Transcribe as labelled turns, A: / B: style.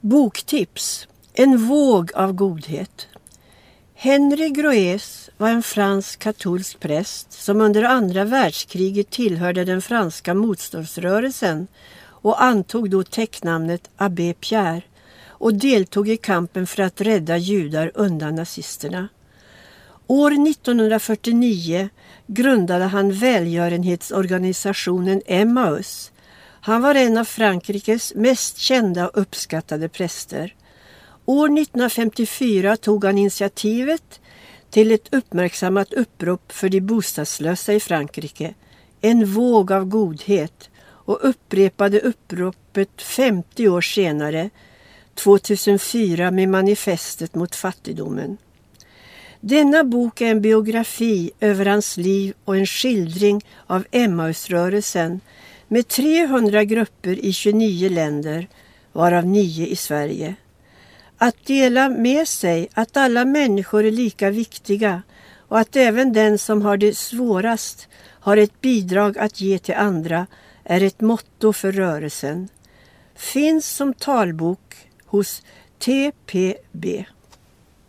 A: Boktips. En våg av godhet. Henry Groes var en fransk katolsk präst som under andra världskriget tillhörde den franska motståndsrörelsen och antog då täcknamnet Abbé Pierre och deltog i kampen för att rädda judar undan nazisterna. År 1949 grundade han välgörenhetsorganisationen Emmaus. Han var en av Frankrikes mest kända och uppskattade präster. År 1954 tog han initiativet till ett uppmärksammat upprop för de bostadslösa i Frankrike, en våg av godhet, och upprepade uppropet 50 år senare, 2004, med manifestet mot fattigdomen. Denna bok är en biografi över hans liv och en skildring av Emmausrörelsen med 300 grupper i 29 länder, varav 9 i Sverige. Att dela med sig att alla människor är lika viktiga och att även den som har det svårast har ett bidrag att ge till andra är ett motto för rörelsen. Finns som talbok hos TPB.